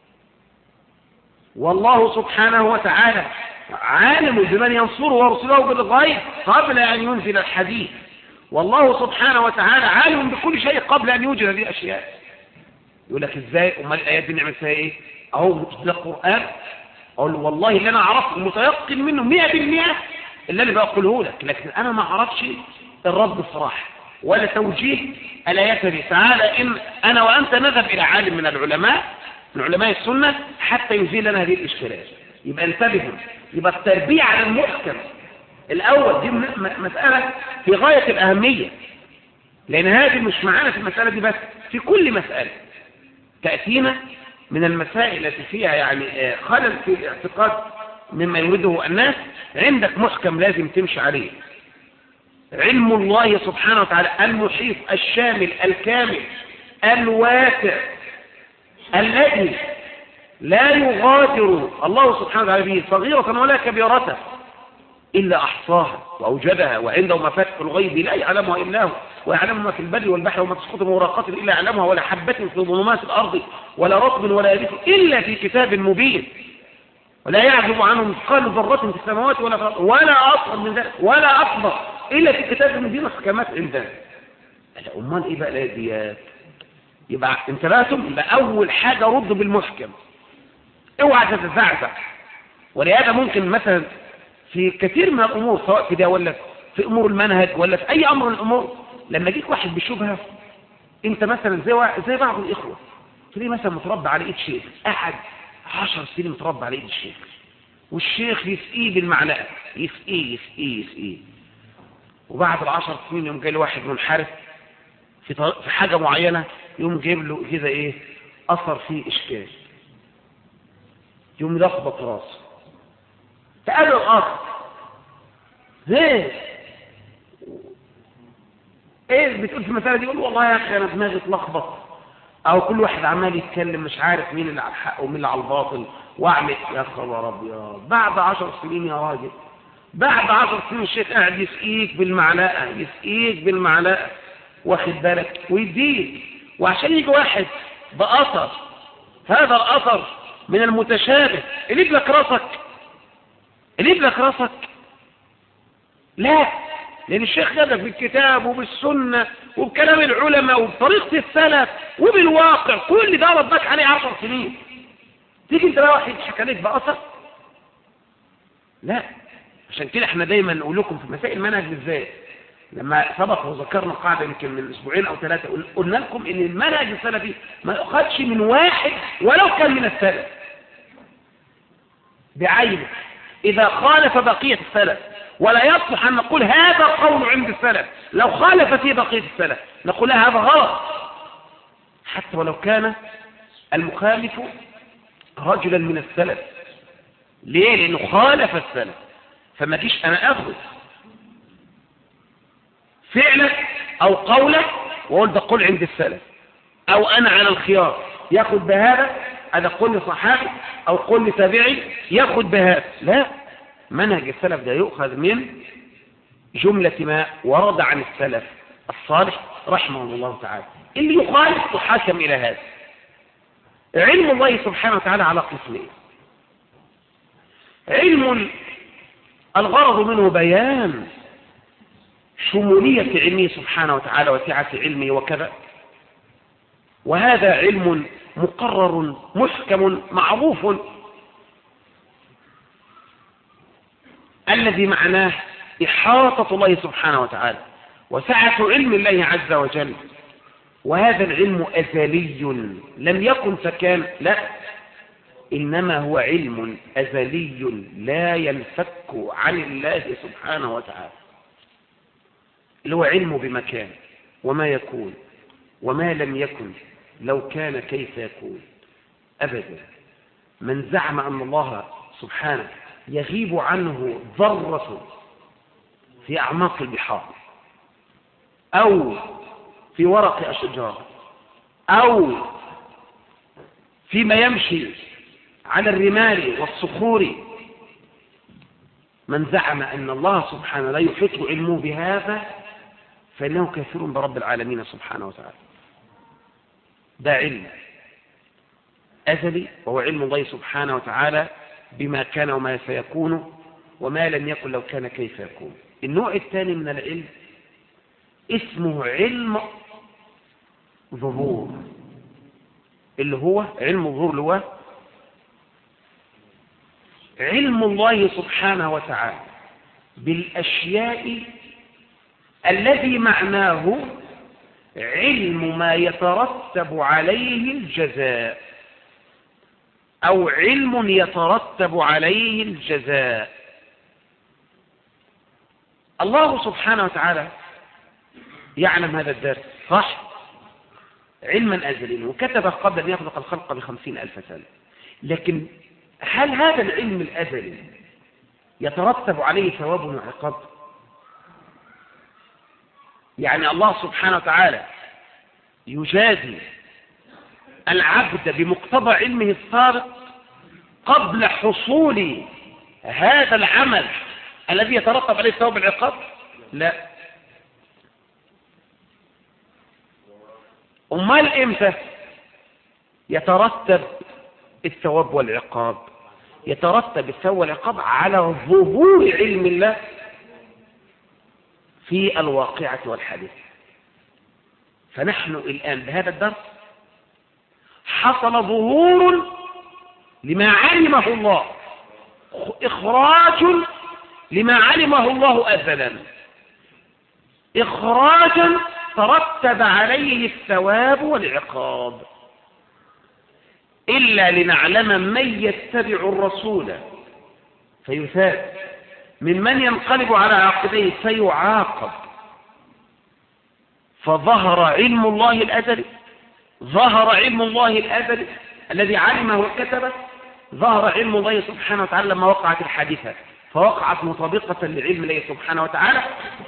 والله سبحانه وتعالى عالم بمن ينصره ورسله بالغيب قبل أن ينزل الحديث. والله سبحانه وتعالى عالم بكل شيء قبل أن يوجد هذه الأشياء. يقول لك إزاي؟ أمال الآيات دي نعمل فيها إيه؟ أهو ده القرآن. أقول له والله اللي أنا أعرفه متيقن منه 100% اللي أنا بقوله لك، لكن أنا ما أعرفش الرد الصراحة ولا توجيه الآيات دي. تعالى إن أنا وأنت نذهب إلى عالم من علماء السنة حتى يزيل لنا هذه الإشكالات. يبقى انتبهوا، يبقى التربية على المحكم الأول دي مسألة في غاية الأهمية، لأن هذه مش معانا في المسألة دي بس، في كل مسألة تأتينا من المسائل التي فيها يعني خلل في الاعتقاد مما يريده الناس. عندك محكم لازم تمشي عليه، علم الله سبحانه وتعالى المحيط الشامل الكامل الواسع الذي لا يغادر الله سبحانه وتعالى به صغيرة ولا كبيرة إلا أحصاها وأوجدها، وعنده مفاتح الغيب لا يعلمها إلا هو، ويعلم ما في البر والبحر وما تسقط من ورقة إلا يعلمها، ولا حبة في ظلمات الأرض ولا رطب ولا يابس إلا في كتاب مبين، ولا يعزب عنه مثقال ذرة في السماوات ولا في الأرض ولا أصغر من ذلك ولا أكبر إلا في كتاب مبين محكمات عندنا. أمال إيه بقى الآيات ديات؟ يبقى انتبهتم؟ يبقى أول حاجة رد بالمحكم، اوعى تتزعزع. ولهذا ممكن مثلا في كثير من الأمور سواء في ده ولا في أمور المنهج ولا في أي أمر من الأمور، لما يجيك واحد بشبهة، أنت مثلا زي بعض الإخوة تلاقيه مثلا متربى على إيد شيخ، أحد 10 سنين متربى على إيد الشيخ، والشيخ يسقيه بالمعلقة، يسقيه وبعد 10 سنين يوم جاي له واحد منحرف في حاجة معينة، يوم جايب له كده إيه أثر فيه إشكال، يوم يلخبط راسه. تقابل الأخر ايه بتقول في المسألة دي؟ يقول والله يا أخي أنا دماغي اتلخبط، أو كل واحد عمال يتكلم مش عارف مين اللي على الحق ومين اللي على الباطل، وأعمل يا خبر أبيض. بعد 10 سنين يا راجل، بعد 10 سنين الشيخ قاعد يسقيك بالمعلقة واخد بالك ويديك، وعشان يجي واحد بأثر، هذا الأثر من المتشابه اللي يبلك راسك لا، لأن الشيخ جابك بالكتاب وبالسنة وبكلام العلماء وبطريقة السلف وبالواقع، كل ده ربك عليه 10 سنين. تيجي انت بقى واحد يضحك عليك بأثر؟ لا. عشان كده احنا دايما نقول لكم في مسائل المنهج بالذات، لما سبق وذكرنا قاعدة يمكن من 2 أو 3 قلنا لكم ان المنهج السلفي ما يؤخذش من واحد ولو كان من السلف بعينه إذا خالف بقية السلف، ولا يصلح أن نقول هذا قول عند السلف، لو خالف فيه بقية السلف نقول هذا غلط، حتى ولو كان المخالف رجلا من السلف. ليه؟ لأنه خالف السلف. فما جيش أنا أخذ فعلك أو قولك وأقول ده قول عند السلف، أو أنا على الخيار يأخذ بهذا، هذا قول صحابي أو قول تابعي يأخذ بهذا. لا، منهج السلف ده يؤخذ من جملة ما ورد عن السلف الصالح رحمه الله تعالى. اللي يخالف يحاكم إلى هذا. علم الله سبحانه وتعالى على قسمين: علم الغرض منه بيان شمولية علمه سبحانه وتعالى وسعة علمه وكذا، وهذا علم مقرر محكم معروف، الذي معناه إحاطة الله سبحانه وتعالى وسعة علم الله عز وجل. وهذا العلم أزلي لم يكن فكان، لا، إنما هو علم أزلي لا ينفك عن الله سبحانه وتعالى، اللي هو علمه بمكان وما يكون وما لم يكن لو كان كيف يكون. أبدا من زعم أن الله سبحانه يغيب عنه ذرة في أعماق البحار أو في ورق أشجار أو فيما يمشي على الرمال والصخور، من زعم أن الله سبحانه لا يحيط علمه بهذا فإنه كافر برب العالمين سبحانه وتعالى. ده علم أزلي وهو علم الله سبحانه وتعالى بما كان وما سيكون وما لم يكن لو كان كيف يكون. النوع الثاني من العلم اسمه علم ظهور، اللي هو علم الظهور، اللي هو علم الله سبحانه وتعالى بالأشياء الذي معناه علم ما يترتب عليه الجزاء، أو علم يترتب عليه الجزاء. الله سبحانه وتعالى يعلم هذا الدرس صح؟ علما أزليا، وكتبه قبل أن يخلق الخلق ب50,000 سنة. لكن هل هذا العلم الأزلي يترتب عليه ثواب وعقاب؟ يعني الله سبحانه وتعالى يجازي العبد بمقتضى علمه السابق قبل حصول هذا العمل الذي يترتب عليه ثواب العقاب؟ لا. أمال إمتى يترتب الثواب والعقاب؟ يترتب الثواب والعقاب على ظهور علم الله في الواقعة والحديث. فنحن الآن بهذا الدرس حصل ظهور لما علمه الله، إخراج لما علمه الله أزلا، إخراجا ترتب عليه الثواب والعقاب، إلا لنعلم من يتبع الرسول فيثاب ممن ينقلب على عقبيه فيعاقب. فظهر علم الله الأزلي، ظهر علم الله الأزلي الذي علمه وكتبه، ظهر علم الله سبحانه وتعالى لما وقعت الحادثة، فوقعت مطابقة لعلم الله سبحانه وتعالى،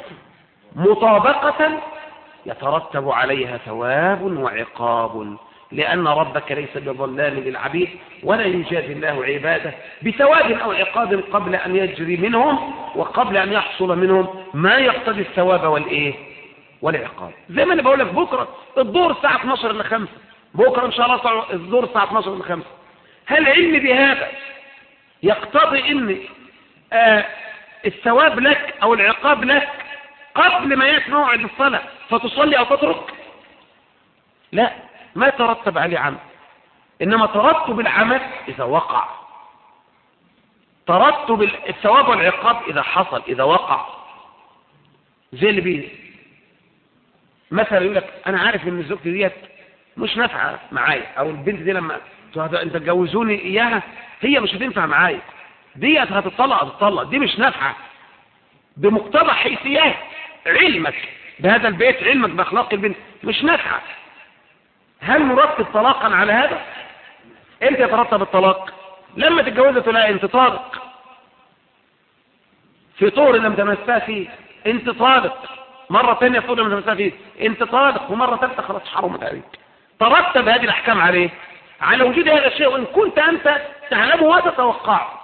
مطابقة يترتب عليها ثواب وعقاب، لأن ربك ليس بظلام للعبيد ولا يجازي الله عباده بثواب أو عقاب قبل أن يجري منهم وقبل أن يحصل منهم ما يقتضي الثواب والعقاب. زي ما أنا بقول لك بكرة الظهر الساعة 12 ل 5، بكرة إن شاء الله الظهر الساعة 12 ل 5. هل علمي بهذا يقتضي أن الثواب لك أو العقاب لك قبل ما يأتي موعد الصلاة فتصلي أو تترك؟ لا، ما ترتب عليه عمل، إنما ترتب العمل إذا وقع، ترتب الثواب والعقاب إذا حصل، إذا وقع. زي اللي بيه مثلا يقول لك أنا عارف إن زوجتي ديت مش نافعة معايا، أو البنت دي لما أنت تجوزوني إياها هي مش هتنفع معايا، ديت هتطلق، دي مش نافعة. بمقتضى حيثيات علمك بهذا البيت، علمك بأخلاق البنت مش نافعة، هل مرتب طلاقا على هذا؟ امتى يترتب الطلاق؟ لما تتجوزها تقول لها انت طالق، في طور لم تمسها فيه انت طالق، مرة ثانية في طور لم تمسها فيه انت طالق، ومرة ثالثة خلاص حرمت عليك. ترتب هذه الأحكام عليه على وجود هذا الشيء، وإن كنت أنت تعلمه وتتوقعه.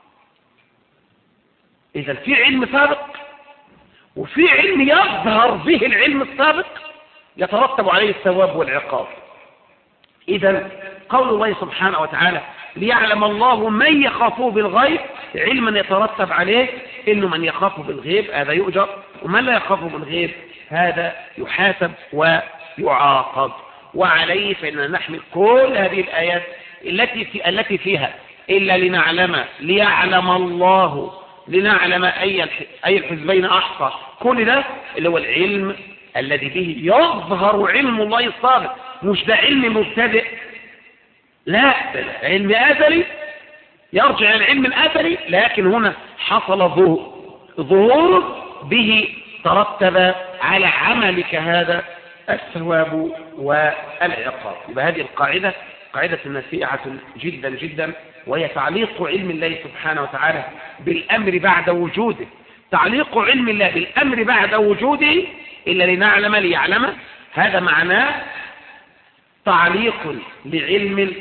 إذا في علم سابق وفي علم يظهر به العلم السابق يترتب عليه الثواب والعقاب. إذا قول الله سبحانه وتعالى ليعلم الله من يخافه بالغيب، علما يترتب عليه إنه من يخافه بالغيب هذا يؤجر، ومن لا يخافه بالغيب هذا يحاسب ويعاقب. وعليه فإننا نحمل كل هذه الآيات التي فيها إلا ليعلم الله، لنعلم أي الحزبين أحصى، كل ده اللي هو العلم الذي به يظهر علم الله السابق. مش ده علم مبتدئ، لا، علم أزلي يرجع إلى العلم الأزلي، لكن هنا حصل ظهور به ترتب على عملك هذا الثواب والعقاب. يبقى هذه القاعدة قاعدة نافعة جدا جدا، وهي تعليق علم الله سبحانه وتعالى بالأمر بعد وجوده. تعليق علم الله بالأمر بعد وجوده إلا ليعلم، هذا معناه تعليق لعلم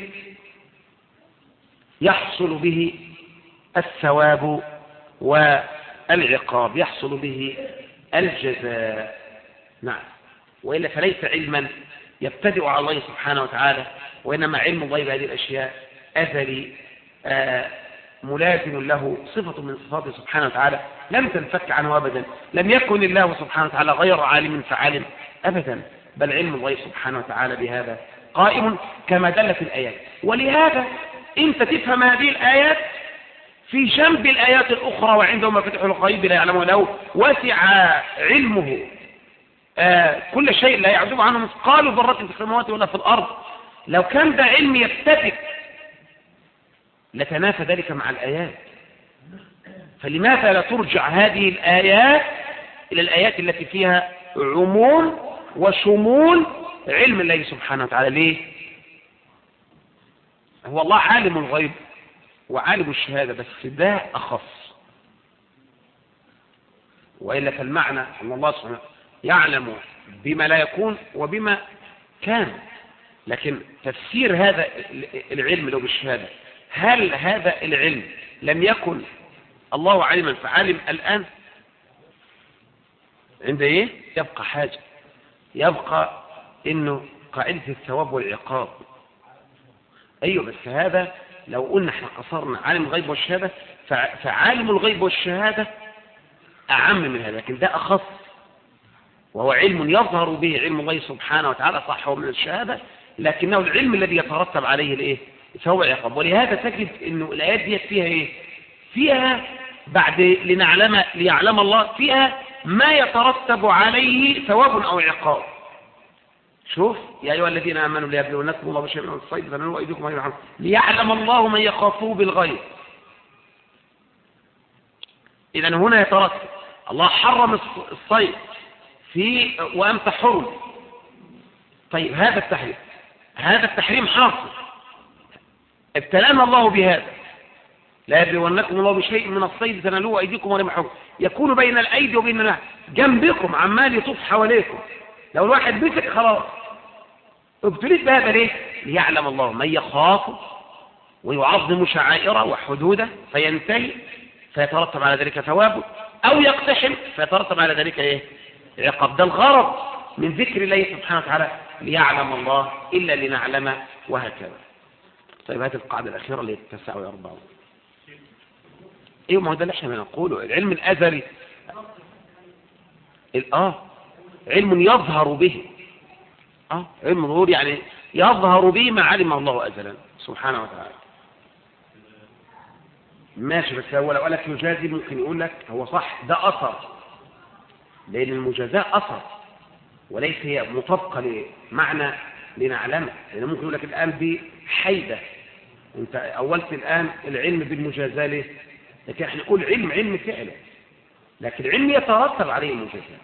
يحصل به الثواب والعقاب، يحصل به الجزاء. نعم، وإلا فليس علما يبتدئ على الله سبحانه وتعالى، وإنما علم الله بهذه الأشياء أزلي ملازم له، صفة من صفاته سبحانه وتعالى لم تنفك عنه أبدا. لم يكن الله سبحانه وتعالى غير عالم فعالم أبدا، بل علم الله سبحانه وتعالى بهذا قائم كما دلت الآيات. ولهذا أنت تفهم هذه الآيات في جنب الآيات الأخرى، وعنده مفاتيح الغيب لا يعلمه له، وسع علمه كل شيء لا يعزب عنه مثقال ذرة في السماوات ولا في الأرض. لو كان ده علم يبتدئ لتنافى ذلك مع الآيات، فلماذا لا ترجع هذه الآيات إلى الآيات التي فيها عموم وشمول علم الله سبحانه وتعالى؟ ليه؟ هو الله عالم الغيب وعالم الشهادة، بس ده أخص. وإلا فالمعنى أن الله سبحانه يعلم بما لا يكون وبما كان، لكن تفسير هذا العلم لو بالشهادة، هل هذا العلم لم يكن الله عالما فعالم الآن؟ عند ايه؟ يبقى حاجة، يبقى انه قاعدة الثواب والعقاب. ايوه، بس هذا لو قلنا احنا قصرنا عالم الغيب والشهادة، فعالم الغيب والشهادة اعم من هذا، لكن ده اخص، وهو علم يظهر به علم الله سبحانه وتعالى، صح هو من الشهادة، لكنه العلم الذي يترتب عليه الايه؟ فهو عقاب. ولهذا تجد انه الايات دي فيها ايه؟ فيها بعد ليعلم الله، فيها ما يترتب عليه ثواب او عقاب. شوف، يا ايها الذين امنوا ليبلونكم الله بشيء من الصيد فنلوا ايديكم وأيديكم ليعلم الله من يخافه بالغيب. اذا هنا يترتب، الله حرم الصيد وأنت حرم. طيب هذا التحريم حاصل، ابتلانا الله بهذا، لا يبلونكم الله بشيء من الصيد تنالوه أيديكم ورمحكم، يكون بين الأيدي وبين النهر، جنبكم عمال يطوف حواليكم، لو الواحد مسك خلاص. ابتليت بهذا ليه؟ ليعلم الله من يخافه ويعظم شعائره وحدوده فينتهي، فيترتب على ذلك ثوابه، أو يقتحم فيترتب على ذلك ايه؟ عقاب. ده الغرض من ذكر الله سبحانه وتعالى، ليعلم الله إلا لنعلم، وهكذا. طيب هذه القاعدة الأخيرة اللي 49. ايوه، ما هو ده اللي احنا بنقوله، العلم الأزلي علم يظهر به، علم ظهور، يعني يظهر به ما علم الله أزلا سبحانه وتعالى. ماشي، بس هو لو قالك يجازي ممكن يقول لك هو صح، ده أثر، لأن المجازاة أثر وليس هي مطابقة لمعنى لنعلمه. لأن ممكن يقول لك الآن دي حيدة، انت أولت الآن العلم بالمجازاة ليه؟ لكن احنا نقول علم فعلا، لكن العلم يترتب عليه المجازاة.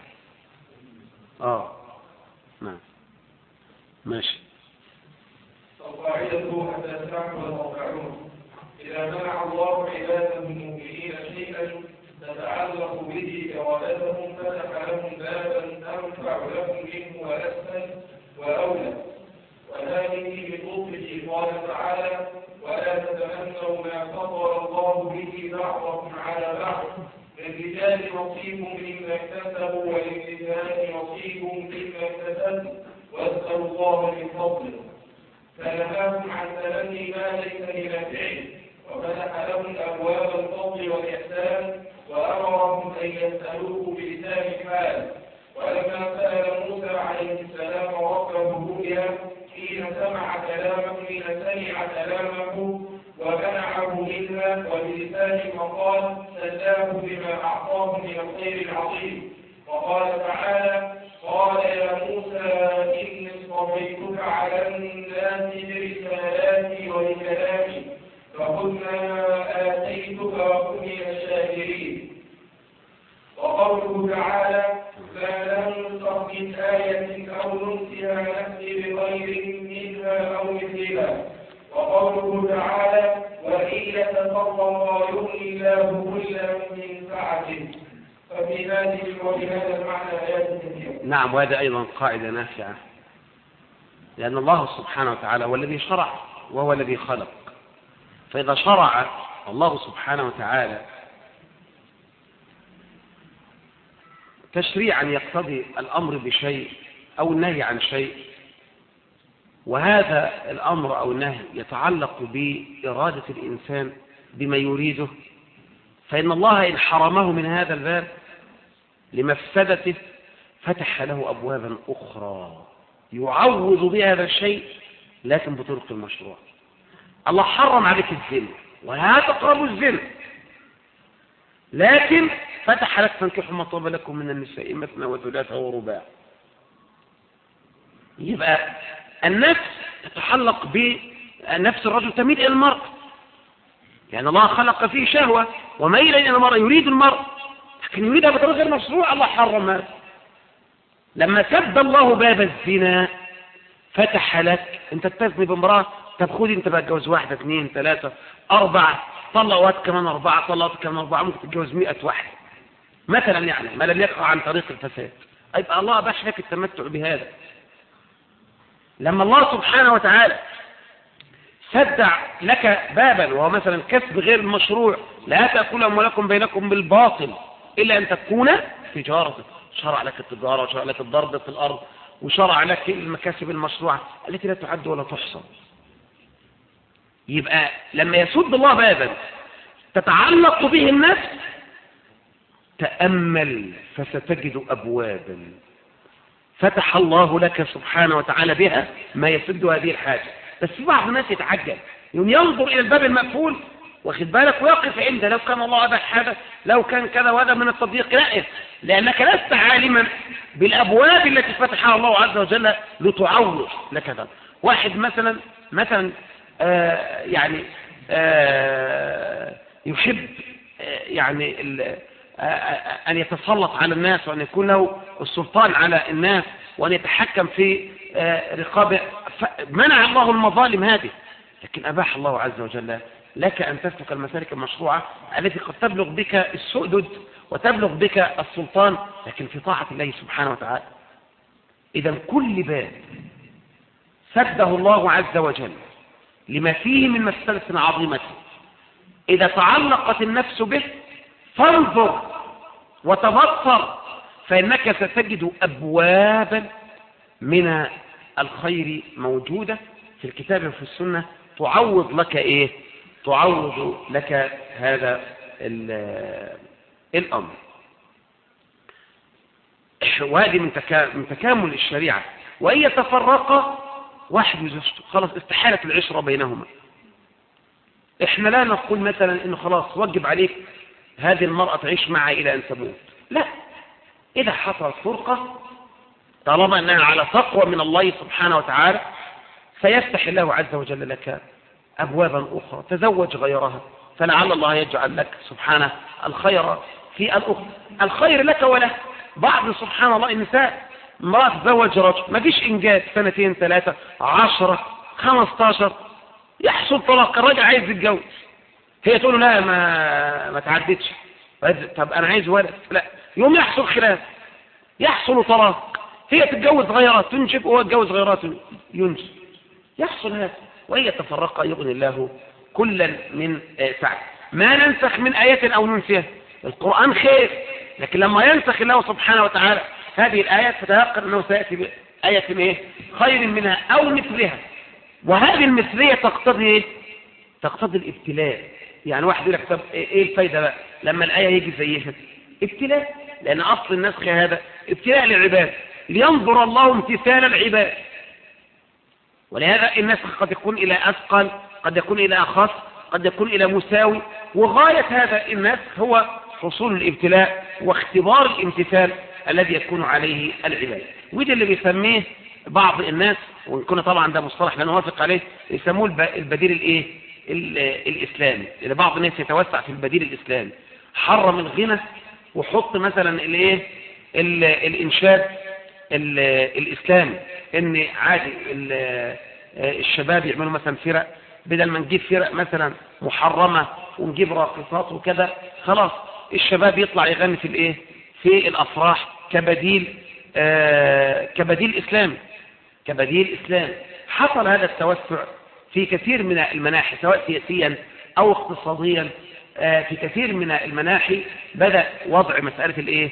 نعم، ماشي. القاعدة حتى تعمل الموقعون، إذا منع الله عباده المؤمنين شيئا تتعلق به إرادتهم فتح لهم بابا أنفع لهم منه وأسهل وأولى. وهذه بلطفه قال تعالى: ولا تتمنوا ما فضل الله به بعضكم على بعض، للرجال نصيب مما اكتسبوا وللنساء نصيب مما اكتسبوا واسألوا الله من فضله. فنهاهم عن تمني ما ليس من الفعل، وفتح لهم أبواب الفضل والإحسان، وأمرهم أن يسألوه بلسان الحال. ولما سأل موسى عليه السلام ربه رؤيا حين سمع كلامه ومنعه منها وبلسان وقال سلاه بما أعطاه من الخير العظيم. وقال تعالى: قال يا موسى إني اصطفيتك على الناس برسالاتي بما نأتي بغير منها أو مثلها. وقوله تعالى وإن يتفضل يغني الله كلا من سعته. ففي هذه وبهذا المعنى آيات كثيرة. نعم، وهذا أيضا قاعدة نافعة، لأن الله سبحانه وتعالى هو الذي شرع وهو الذي خلق. فإذا شرع الله سبحانه وتعالى تشريعا يقتضي الأمر بشيء أو النهي عن شيء، وهذا الأمر أو النهي يتعلق بإرادة الإنسان بما يريده، فإن الله إن حرمه من هذا الباب لمفسدته فتح له أبوابا أخرى يعوض بها هذا الشيء لكن بطرق المشروع. الله حرم عليك الزنا ولا تقربوا الزنا، لكن فتح لك فانكحوا ما طاب لكم من النساء مثنى وثلاث ورباع. يبقى النفس تتحلق بنفس الرجل تميل إلى المرء، لأن الله خلق فيه شهوة وميل إلى المرء، يريد المرء لكن يريدها بطريقة غير مشروع. الله حرم هذا. لما سد الله باب الزنا فتح لك انت تزني بامرأة، طب خذي انت بقى تتجوز 1 2 3 4، طلق وقت كمان 4، طلقت كمان 4، ممكن تتجوز 100 واحد مثلا، يعني ما لم يقع عن طريق الفساد. يبقى الله أباح لك التمتع بهذا. لما الله سبحانه وتعالى سد لك بابا وهو مثلا كسب غير المشروع، لا تأكلوا أموالكم بينكم بالباطل إلا أن تكون تجارة، شرع لك التجارة وشرع لك الضرب في الأرض وشرع لك المكاسب المشروعة التي لا تعد ولا تحصى. يبقى لما يسد الله بابا تتعلق به النفس تأمل فستجد أبوابا فتح الله لك سبحانه وتعالى بها ما يسد هذه الحاجة. بس في بعض الناس يتعجل، ينظر إلى الباب المقفول واخد بالك ويقف عنده، لو كان الله أباح هذا، لو كان كذا وهذا من التضييق. لا، لأنك لست عالما بالأبواب التي فتحها الله عز وجل لتعوض لك ذلك. واحد مثلا يعني يحب يعني أن يتسلط على الناس وأن يكون له السلطان على الناس وأن يتحكم في رقابه. منع الله المظالم هذه، لكن أباح الله عز وجل لك أن تسلك المسالك المشروعة التي قد تبلغ بك السؤدد وتبلغ بك السلطان، لكن في طاعة الله سبحانه وتعالى. إذا كل باب سده الله عز وجل لما فيه من مفسدة عظيمة، إذا تعلقت النفس به فانظر وتبصر، فإنك ستجد أبوابا من الخير موجودة في الكتاب وفي السنة تعوض لك إيه؟ تعوض لك هذا الأمر. وهذه من تكامل الشريعة. وإن يتفرق واحد وزوجته خلاص استحالت العشرة بينهما، احنا لا نقول مثلا انه خلاص وجب عليك هذه المرأة تعيش معها إلى أن تموت، لا. إذا حصلت فرقة طالما أنها على تقوى من الله سبحانه وتعالى سيفتح الله عز وجل لك أبوابا أخرى، تزوج غيرها فلعل الله يجعل لك سبحانه الخير في الأخرى، الخير لك وله. بعض سبحان الله النساء امرأة تزوج رجل ما فيش إنجاز 2 3 10 15 يحصل طلاق، الراجل عايز يتجوز، هي تقول له لا ما تعدتش، طب أنا عايز ولد، لا، يوم يحصل خلاف يحصل طلاق، هي تتجوز غيرات تنجب وهو يتجوز غيرات ينجب، يحصل هذا. وإن يتفرق يغني الله كلا من سعته. ما ننسخ من آية أو ننسيها، القرآن خير، لكن لما ينسخ الله سبحانه وتعالى هذه الآيات فتيقن أنه سيأتي بآية إيه؟ خير منها أو مثلها. وهذه المثلية تقتضي إيه؟ تقتضي الابتلاء. يعني واحد يقول لك طب إيه الفايدة بقى لما الآية يجي زيها؟ ابتلاء، لأن أصل النسخ هذا ابتلاء للعباد لينظر الله امتثال العباد. ولهذا النسخ قد يكون إلى أثقل، قد يكون إلى أخص، قد يكون إلى مساوي، وغاية هذا النسخ هو حصول الابتلاء واختبار الامتثال الذي يكون عليه العباد. وده اللي بيسميه بعض الناس، ويكون طبعا ده مصطلح لا نوافق عليه، يسموه البديل الايه الاسلامي. اللي بعض الناس يتوسع في البديل الاسلامي، حرم الغنى وحط مثلا الايه الانشاد الإسلام، إن عادي الشباب يعملوا مثلا فرق، بدل ما نجيب فرق مثلا محرمة ونجيب راقصات وكذا، خلاص الشباب يطلع يغني في الايه، في الافراح كبديل اسلام. حصل هذا التوسع في كثير من المناحي، سواء سياسيا او اقتصاديا. في كثير من المناحي بدأ وضع مسألة الايه،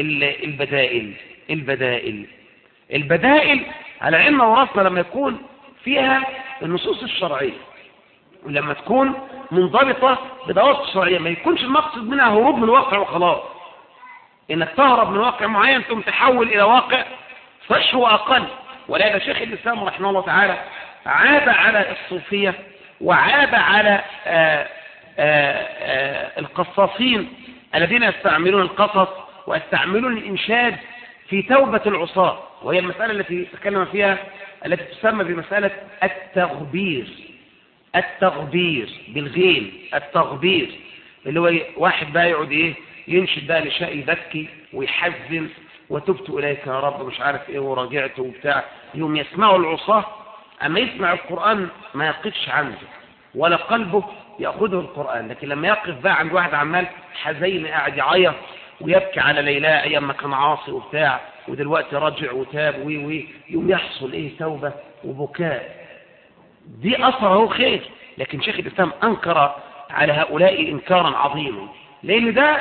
البدائل على علم ورثنا لما يكون فيها النصوص الشرعية، ولما تكون منضبطة بضوابط الشرعية، ما يكونش المقصد منها هروب من الواقع وخلاص، انك تهرب من واقع معين ثم تحول الى واقع صح واقل. ولهذا شيخ الاسلام رحمه الله تعالى عاب على الصوفية وعاب على القصاصين الذين يستعملون القصص ويستعملون الإنشاد في توبة العصاة، وهي المسألة التي تكلم فيها التي تسمى بمسألة التغبير بالغين، التغبير اللي هو واحد بقى يقعد ينشد بقى لشيء يبكي ويحزن، وتبت إليك يا رب مش عارف ايه وراجعت وبتاع. يوم يسمعوا العصاة، اما يسمع القرآن ما يقفش عنده ولا قلبه يأخذه القرآن، لكن لما يقف بقى عند واحد عمال حزين قاعد يعيط ويبكي على ليلى ايام ما كان عاصي وبتاع ودلوقتي رجع وتاب يوم يحصل توبة وبكاء، دي أثره خير. لكن شيخ الإسلام أنكر على هؤلاء إنكارا عظيما، لأن ده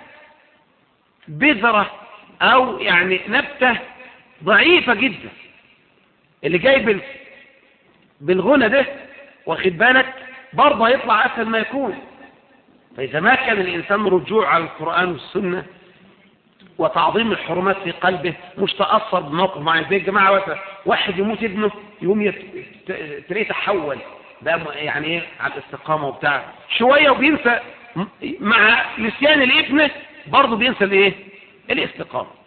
بذرة أو يعني نبتة ضعيفة جدا. اللي جاي بالغنى ده واخد بالك برضه يطلع أسهل ما يكون. فإذا ما كان الإنسان رجوع على القرآن والسنة وتعظيم الحرمات في قلبه، مش تأثر بموقف معين زي الجماعة واحد يموت ابنه يقوم تلاقيه تحول بقى يعني على الاستقامة وبتاع شوية، وبينسى مع نسيان الابن برضه بينسى الاستقامة.